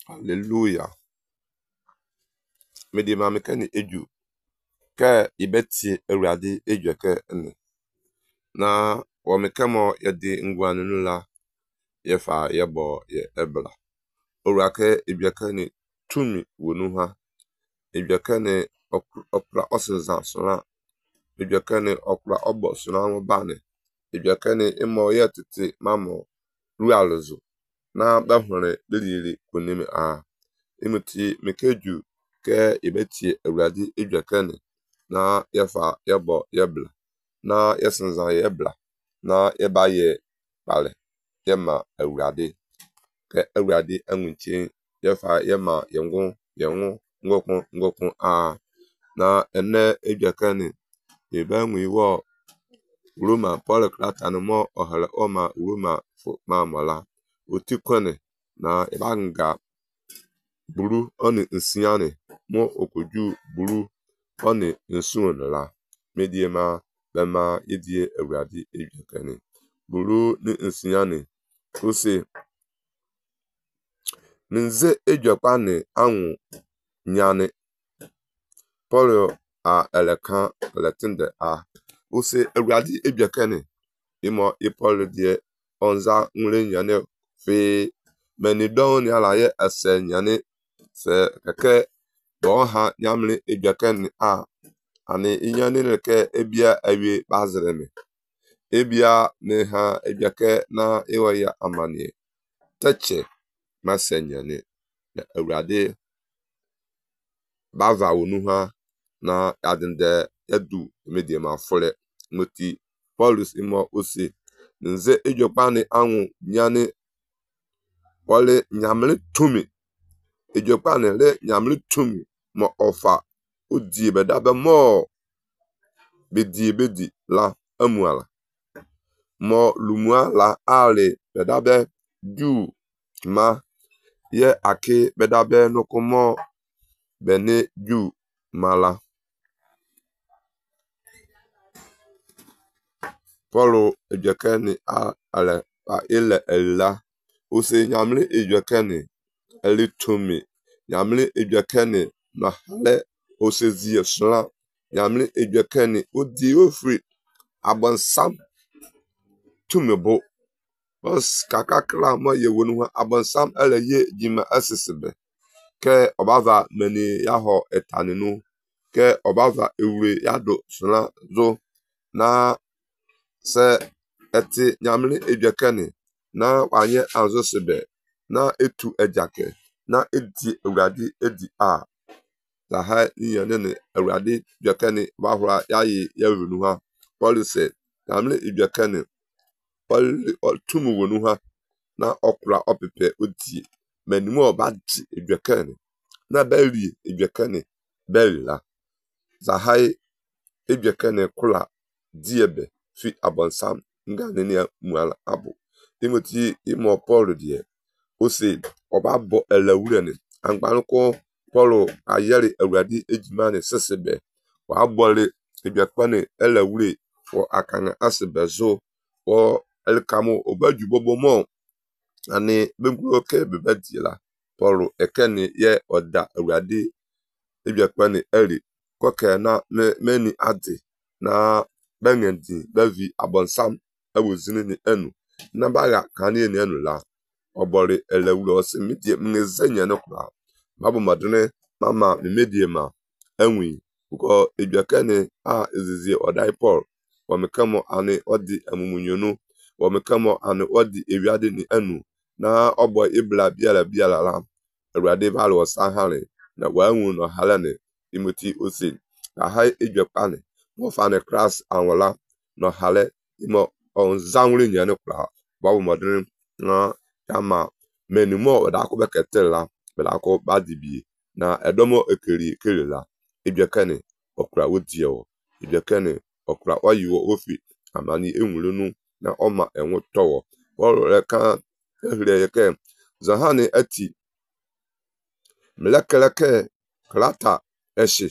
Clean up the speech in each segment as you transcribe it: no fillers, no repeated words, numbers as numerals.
Hallelujah. Medi ma mekani eju ke ibeti ewrade eju ke ene na wo mekamo yedi ngwanu la yefa yebo ye ebla orake ibiakani tumi wonu ha ibiakani okra osenza sona ibiakani okra obo sona mo bane ibiakani imo yetete mamo rualezo na bahore delili konimi a imuti mekeju ke ibeti ewrade ejuakani na yefa yebo yebla na yesenza yebla na yebaye bale yema ewrade ke ewrade anwuchi yefa yema ngokun a na ene ejuakani ebanwu iwo Roma Paul krata no mo ohala oma Roma fo ma mala otikone na ibanga buru oni nsiane mo okoju buru oni nsuonla mediema bema yedie ewrade ejuakani buru ni nsiane ose nze ejuakani anwu nyane Paul a elekan letinde a ose ewrade ejuakani imo Paul die onza nre nyane fe meni don ni alaye ase nyane se keke do ha nyamle ejuakani a ani inyane leke ebia awie bazreme ebia ne ha ejuake na iwaya amani teche masenyane na ewrade bava wonu ha na adinde edu medie ma fole moti Paulus imo ose nze ejuakani anwu nyane wale nyamle tumi ejuakani le nyamle tumi mo ofa odi bedabe mo bedi la amuala mo lumua la ale bedabe ju ma ye ake bedabe nokomo bene ju mala Paulo ejuakani a ale a ile ela ose nyamle ejuakani ele tumi nyamle ejuakani na hale osezie sla nyamle ejuakani odi ofri abonsam tumebo os kakakla mo ye wonu abonsam ele ye jima asesebe ke obava meni yaho etaninu ke obava ewre yado sla zo na se eti nyamle ejuakani na wanye anzo sebe na etu ejake na edi ewrade edi a la ha yene ewrade ejuakani bahura yayi yawunu ha Paul se nyamle ejuakani Paul tumu wonu ha na okra opepe odi menimu obadi ejuakani na beli ejuakani bella za hai ejuakani kula diebe fi abonsam ngane ne muala abu imoti imo Paul die ose obabo elawurene angbanko Paul ayere ewrade ejimane sesebe wa abole ejuakani elawure fo akana asebezo o elkamo obaju bobomo ani benguro ke bebadila Paul ekene ye oda ewrade ejuakani eri koke na meni ade na bengendi davi abonsam awuzini ni enu na baga kani ni enu la obore elewure ose medie mnezenya no kwa babu madene mama medie ma enwi ko ejuakani a ezizie odai Paul wamekamo ani odi amumunyonu wamekamo ani odi ewiade ni enu na obo ibla biala la ewrade balo sahale na wanwu no halane imoti ose aha ejuakani mo fane class anwala no hale imo onzanwre nyane kwa babu madene na yama menimo odako beketela belako badibi na edomo ekeri la ejuakani okra wodie ejuakani okra oyiwo ofi amani enwulunu na oma enwo towo Paul reka ehireke zahani ati mlekeleke klata eshi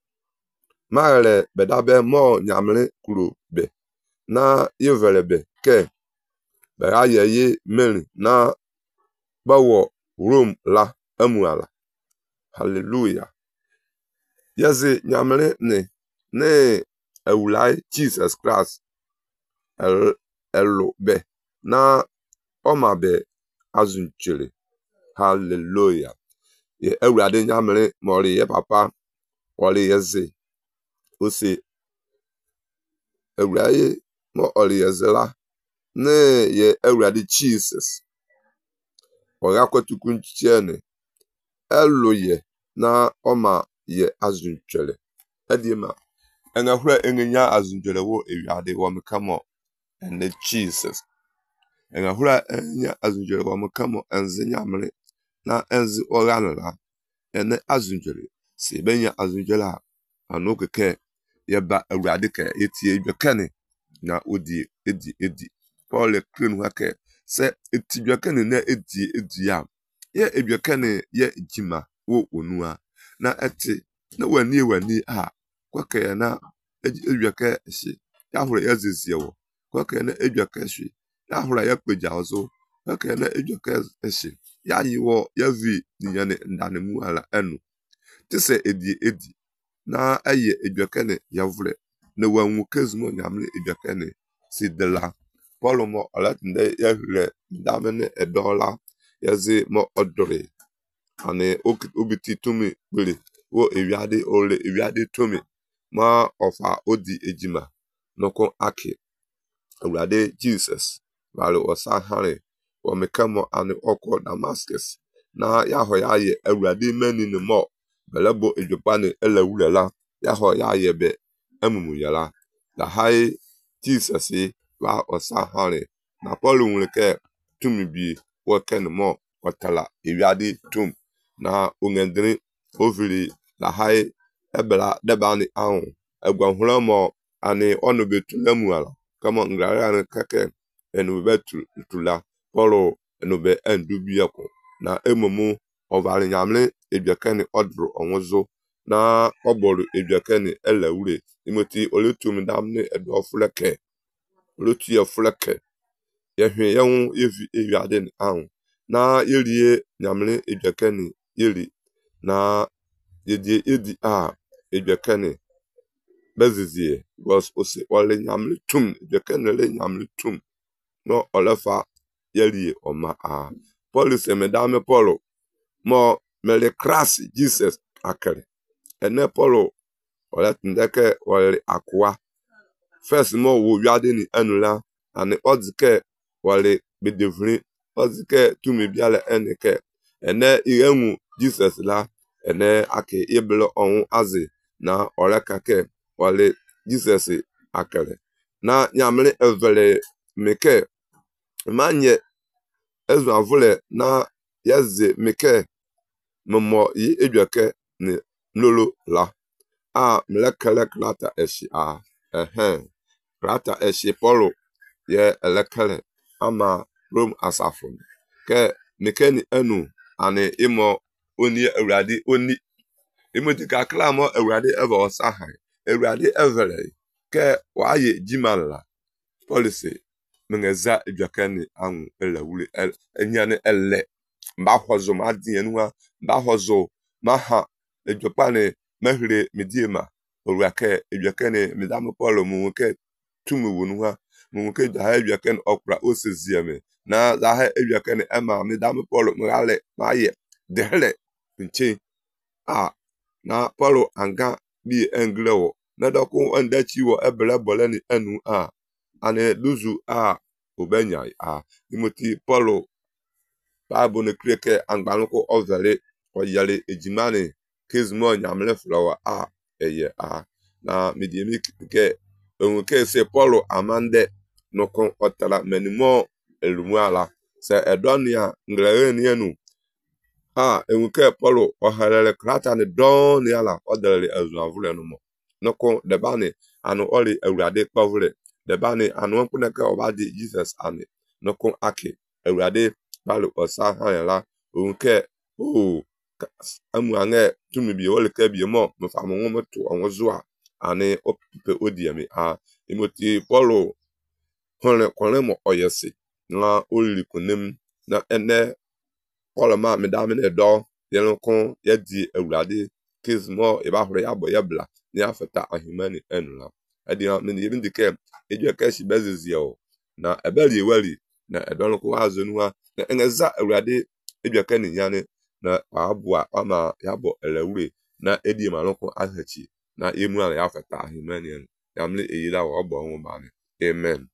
mare bedabe mo nyamle kuro be na yevelebe ke be ayeye meri na bawo Rome la amuala. Hallelujah. Yazi nyamle ne ewulai Jesus Christ elo be na oma be azunchiri. Hallelujah. Ye ewurade nyamle mori ye papa ori yeze ose ewuraye mo ori yezela ne ye ewurade Jesus oya kwatukun chiene eloye na oma ye azunchiri edima engahura engenya azunchiri wo ewurade wo mekamo ene Jesus engahura enya azunchiri wo mekamo enze nyamle na enze oranela ene azunjere si benya azunjela anokeke yeba awurade ke etie edwekane na odi edi Paul kren hake se etidwekane na edi ya ye edwekane ye jima wo onua na eti na wani a kwake na edweke shi ya hore yazezie wo kwake na edweke shi ya hore ya kpeja ozo kwake na edweke shi ya yiwo yavi nyane ndanemu ala enu tise edi na aye edwekane yavre na wanwu kezumo nyamle edwekane si dela Paul mo alatinde yahre ndamene edola yazi mo odore ane obiti tumi bele wo ewiade ole ewiade tumi ma ofa odi ejima noko aki awurade Jesus wale osahare wo mekamo ane oko Damascus na yaho yaye awurade mani ne mo belebo edwopane elawulela yaho yaye be amumuyala la hai Jesus wa osahare na Paul nwuleke tumi bi wo ken mo otala ewiade tum na ongendri oviri la hai ebela debani ahun egwanhura mo ane onobetulamuala kama ngrara ane kake enubetula Paul enube endubiyako na emomu ovali nyamle edwekane odru onwozo na oboru edwekane elawure imoti oletum damne edofuleke olotu ye fuleke yehwe yewun yevi ewiade ni ahun na yerie nyamle edwekane yeri na yedie edi edwekane bezizie was ose ole nyamle tum edwekane le nyamle tum no olefa yeri oma Paul se medame Paul mo mele krasi Jesus akere ene Paul ole tindeke ole akwa first mo wo wiade ni enula ani odike ole bedevri odike tumi biale eneke ene irenwu Jesus la ene ake yebele onwu azi na ole kake ole Jesus akere na nyamle evele meke manye ezu avule na yaze meke momo yi edweke ni lolo la mlekele klata eshi klata eshi Paul ye elekele ama Rome asafo ke mekeni enu ane imo oni awurade oni imodika klamo awurade eva osahai awurade evele ke waye jimala policy mengeza edwekane anu elawule enyane ele mba hozo madie nuwa mba hozo maha edwopane mehre mediema owake edwekane medam Paul muke tumu wonuwa muke da edwekane okra osezieme na da edwekane ema medam Paul male maye dehele nche na Paul anga bi englewo na doku endachi wo ebele boleni enu ane duzu obenya Timothy Paul Bible ne kreke angbanuko ovele oyale ejimane kezmo nyamle flower eye na mediemi ke onke se Paul amande nokon otala menimo elumuala se edonia ngrere ni enu enke Paul ohalele krata ne don ni ala odele azuavule no mo nokon debane anu oli awurade kpavule debane anu nkuneke obadi Jesus ane nokon ake awurade balu osahayala onke amuange tumibi oleke bi mo mfamu ngometo onwozo ane opipe odiemi imoti Paul kone mo oyesi na olikunem na ene Paul ma medame ne do yelko yedi awurade kismo eba hore yabo yebla ni afeta ahimani enula adia me ni bindike edweka shi bezezi o na ebeli ewali na edonko azonua na engeza awurade edweka ni yane na abua ama yabo elewure na edi maloko ahachi na emu ala afeta ahimani en yamle eyila wo obo nwumane amen